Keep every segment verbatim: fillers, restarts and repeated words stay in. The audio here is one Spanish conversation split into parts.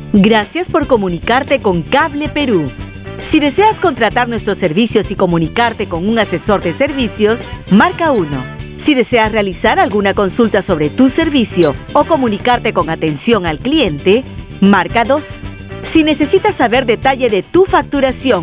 Gracias por comunicarte con Cable Perú. Si deseas contratar nuestros servicios y comunicarte con un asesor de servicios, marca uno. Si deseas realizar alguna consulta sobre tu servicio o comunicarte con atención al cliente, marca dos. Si necesitas saber detalle de tu facturación,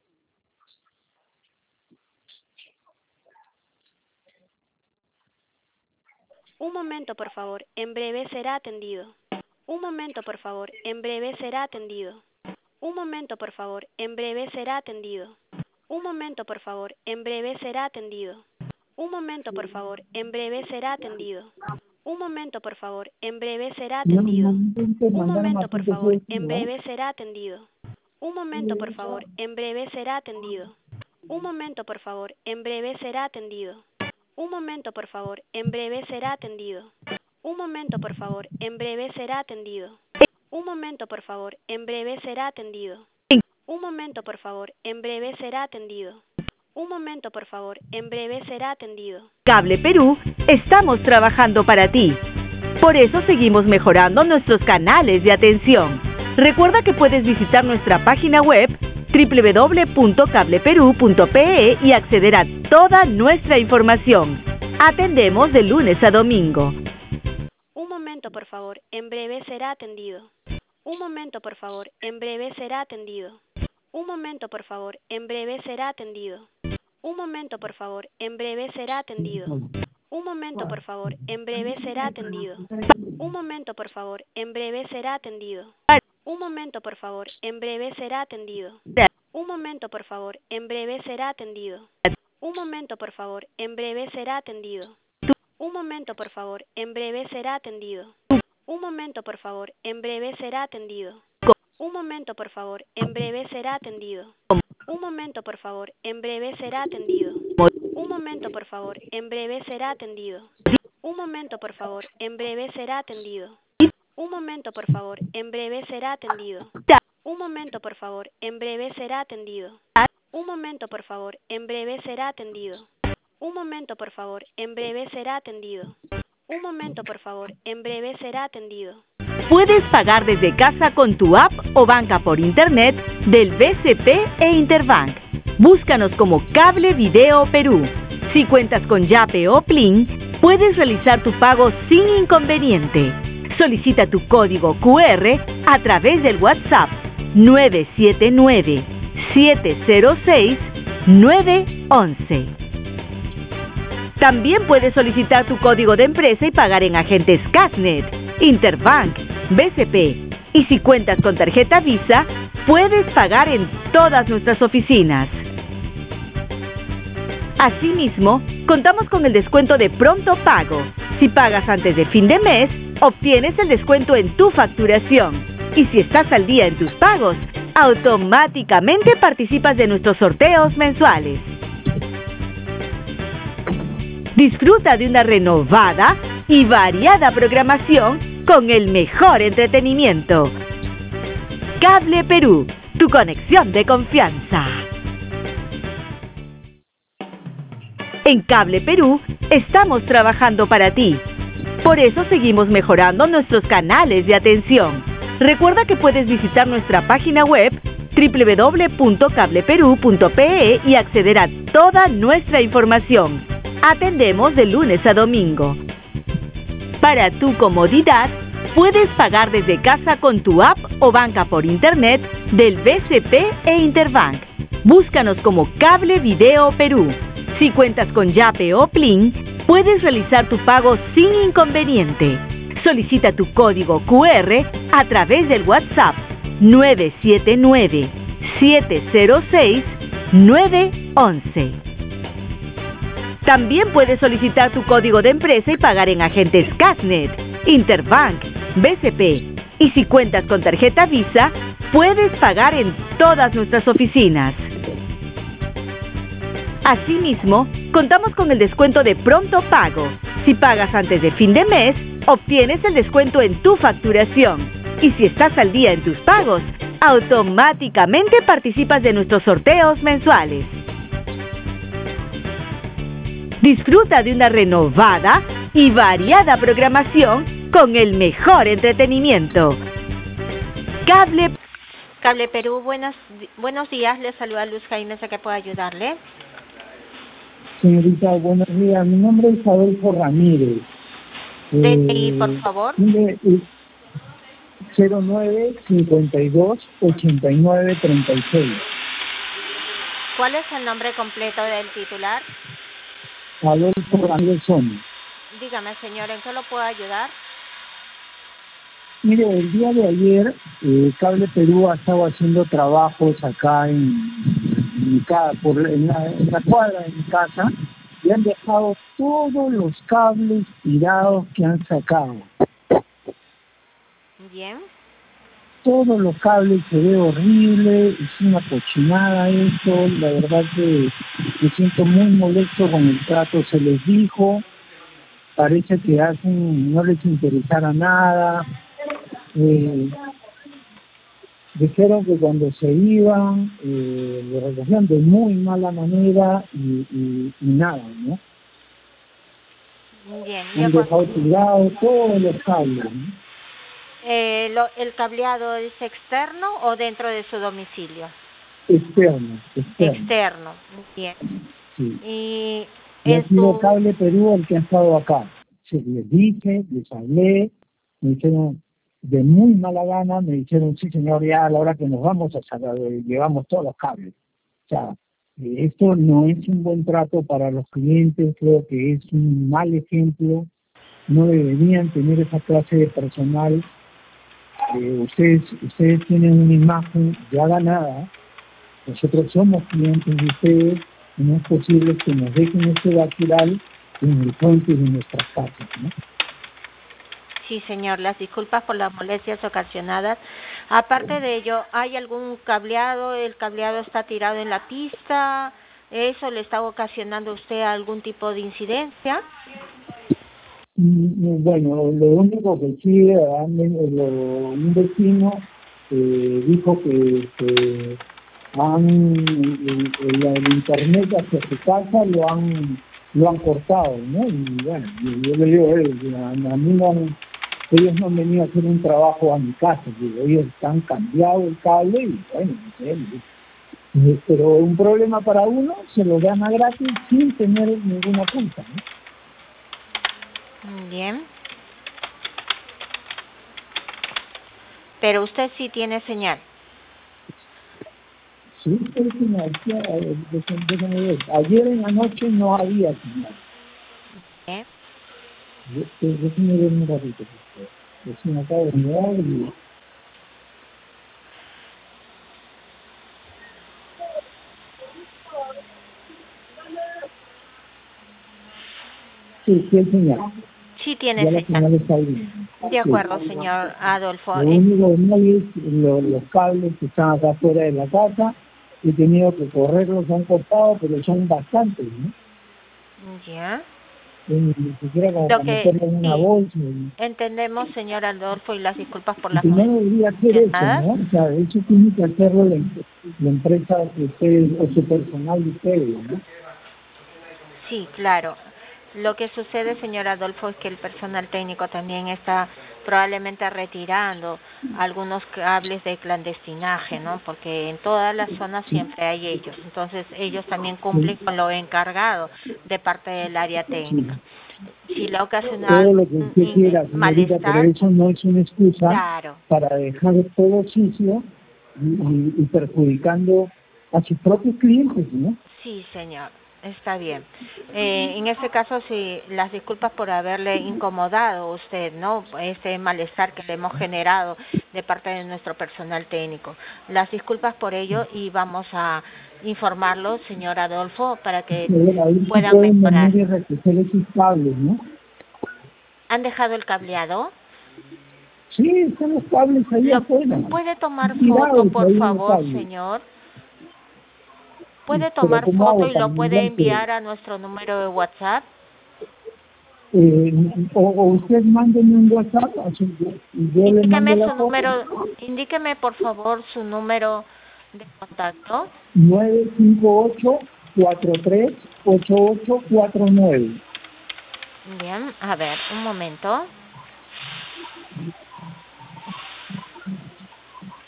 Un momento, por favor. En breve será atendido. Un momento, por favor. En breve será atendido. Un momento, por favor. En breve será atendido. Un momento, por favor. En breve será atendido. Un momento, por favor. En breve será atendido. Un momento, por favor. En breve será atendido. Un momento, por favor. En breve será atendido. Un momento, por favor. En breve será atendido. Un momento, por favor. En breve será atendido. Un momento, por favor. En breve será atendido. Un momento, por favor. En breve será atendido. Un momento, por favor. En breve será atendido. Un momento, por favor. En breve será atendido. Un momento, por favor. En breve será atendido. Cable Perú, estamos trabajando para ti. Por eso seguimos mejorando nuestros canales de atención. Recuerda que puedes visitar nuestra página web doble u doble u doble u punto cable perú punto pe e y acceder a toda nuestra información. Atendemos de lunes a domingo. Un momento, por favor. En breve será atendido. Un momento, por favor. En breve será atendido. Un momento, por favor. En breve será atendido. Un momento, por favor. En breve será atendido. Un momento, por favor. En breve será atendido. Un momento, por favor. En breve será atendido. Un momento, por favor. En breve será atendido. Un momento, por favor. En breve será atendido. Un momento, por favor. En breve será atendido. Un momento, por favor. En breve será atendido. Un momento, por favor. En breve será atendido. Un momento, por favor. En breve será atendido. Un momento, por favor. En breve será atendido. Un momento, por favor. En breve será atendido. Un momento, por favor. En breve será atendido. Un momento, por favor. En breve será atendido. Un momento, por favor. En breve será atendido. Un momento, por favor. En breve será atendido. Un momento, por favor. En breve será atendido. Un momento, por favor. En breve será atendido. Puedes pagar desde casa con tu app o banca por internet del B C P e Interbank. Búscanos como Cable Video Perú. Si cuentas con Yape o Plin, puedes realizar tu pago sin inconveniente. Solicita tu código cu erre a través del WhatsApp nueve siete nueve, siete cero seis, nueve once. También puedes solicitar tu código de empresa y pagar en agentes Casnet, Interbank, B C P. Y si cuentas con tarjeta Visa, puedes pagar en todas nuestras oficinas. Asimismo, contamos con el descuento de pronto pago. Si pagas antes de fin de mes, obtienes el descuento en tu facturación. Y si estás al día en tus pagos, automáticamente participas de nuestros sorteos mensuales. Disfruta de una renovada y variada programación con el mejor entretenimiento. Cable Perú, tu conexión de confianza. En Cable Perú, estamos trabajando para ti. Por eso seguimos mejorando nuestros canales de atención. Recuerda que puedes visitar nuestra página web doble u doble u doble u punto cable perú punto pe e y acceder a toda nuestra información. Atendemos de lunes a domingo. Para tu comodidad, puedes pagar desde casa con tu app o banca por internet del B C P e Interbank. Búscanos como Cable Video Perú. Si cuentas con Yape o Plin, puedes realizar tu pago sin inconveniente. Solicita tu código cu erre a través del WhatsApp nueve siete nueve, siete cero seis, nueve once. También puedes solicitar tu código de empresa y pagar en agentes Casnet, Interbank, B C P. Y si cuentas con tarjeta Visa, puedes pagar en todas nuestras oficinas. Asimismo, contamos con el descuento de pronto pago. Si pagas antes de fin de mes, obtienes el descuento en tu facturación. Y si estás al día en tus pagos, automáticamente participas de nuestros sorteos mensuales. Disfruta de una renovada y variada programación con el mejor entretenimiento. Cable. Cable Perú, buenos, buenos días, le saluda Luz Jaime, ¿a qué puedo ayudarle? Señorita, buenos días. Mi nombre es Adolfo Ramírez. D N I, por favor. cero nueve cincuenta y dos ochenta y nueve treinta y seis. ¿Cuál es el nombre completo del titular? Adolfo Ramírez Sonia. Dígame, señor, ¿en qué lo puedo ayudar? Mire, el día de ayer, eh, Cable Perú ha estado haciendo trabajos acá en, en, mi casa, por, en, la, en la cuadra de mi casa, y han dejado todos los cables tirados que han sacado. Bien. Todos los cables, se ve horrible, es una cochinada esto, la verdad que me siento muy molesto con el trato, se les dijo, parece que hacen, no les interesara nada. Eh, dijeron que cuando se iban eh, lo recogían de muy mala manera y, y, y nada, ¿no? Bien, han dejado tirados todos los cables, ¿no? Eh, lo, ¿El cableado es externo o dentro de su domicilio? Externo, externo. Externo, bien. Sí. Y, y ha sido su... Cable Perú el que ha estado acá. Sí, les dije, les hablé, me dijeron de muy mala gana, me dijeron, sí señor, ya a la hora que nos vamos a sacar, llevamos todos los cables. O sea, eh, esto no es un buen trato para los clientes, creo que es un mal ejemplo, no deberían tener esa clase de personal. Eh, ustedes, ustedes tienen una imagen ya ganada, nosotros somos clientes de ustedes, y no es posible que nos dejen este basural en el frente de nuestras casas, ¿no? Sí, señor, las disculpas por las molestias ocasionadas. Aparte de ello, ¿hay algún cableado? ¿El cableado está tirado en la pista? ¿Eso le está ocasionando a usted algún tipo de incidencia? Bueno, lo único que sí, lo, un vecino eh, dijo que, que han, el, el, el internet hacia su casa lo han lo han cortado, ¿no? Y bueno, yo le digo, eh, a, a mí no, ellos no han venido a hacer un trabajo a mi casa, digo, ellos han cambiado el cable y bueno, no sé, pero un problema para uno se lo gana gratis sin tener ninguna culpa, ¿no? Bien. Pero usted sí tiene señal. Sí, sí, señal. Déjame ver. Ayer en la noche no había señal. ¿Eh? Déjame ver un ratito. Recién acabo de mirar y... Sí, sí hay señal. Sí tiene ya señal. La señal está ahí. De acuerdo, sí. señor Adolfo. Lo único que no hay es lo, los cables que están acá afuera de la casa. He tenido que correrlos, han cortado, pero son bastantes, ¿no? Ya. Ni siquiera como Lo para que meterlo en una sí, bolsa. Y, entendemos, señor Adolfo, y las disculpas por y las que no debería hacer eso, ¿no? O sea, eso tiene que hacerlo la, la empresa de ustedes o su personal de ustedes, ¿no? Sí, claro. Lo que sucede, señor Adolfo, es que el personal técnico también está probablemente retirando algunos cables de clandestinaje, ¿no? Porque en todas las zonas siempre hay ellos. Entonces, ellos también cumplen con lo encargado de parte del área técnica. Si le ha ocasionado Todo lo que usted quiera, señorita, pero eso no es una excusa claro. para dejar todo sucio y, y, y perjudicando a sus propios clientes, ¿no? Sí, señor. Está bien. Eh, en este caso, sí, las disculpas por haberle incomodado a usted, ¿no? Este malestar que le hemos generado de parte de nuestro personal técnico. Las disculpas por ello y vamos a informarlo, señor Adolfo, para que puedan mejorar. Venir y recoger esos cables, ¿no? ¿Han dejado el cableado? Sí, están los cables ahí ¿Lo afuera. puede tomar foto, por favor, señor? ¿Puede tomar foto y lo puede enviar a nuestro número de WhatsApp? Eh, o, o usted mándeme un WhatsApp, así yo, yo le mando la su foto. número, indíqueme por favor su número de contacto. nueve cinco ocho, cuatro tres ocho ocho cuatro nueve. Bien, a ver, un momento.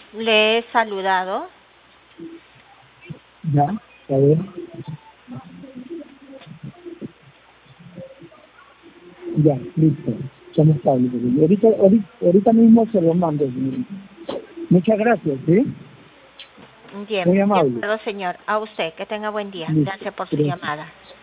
Le he saludado. Ya, a ver. Ya, listo. Somos estables. Ahorita, ahorita, ahorita mismo se lo mando, señorita. Muchas gracias, ¿sí? Bien, Muy amable. de acuerdo, señor. A usted, que tenga buen día. Listo. Gracias por su Gracias. llamada.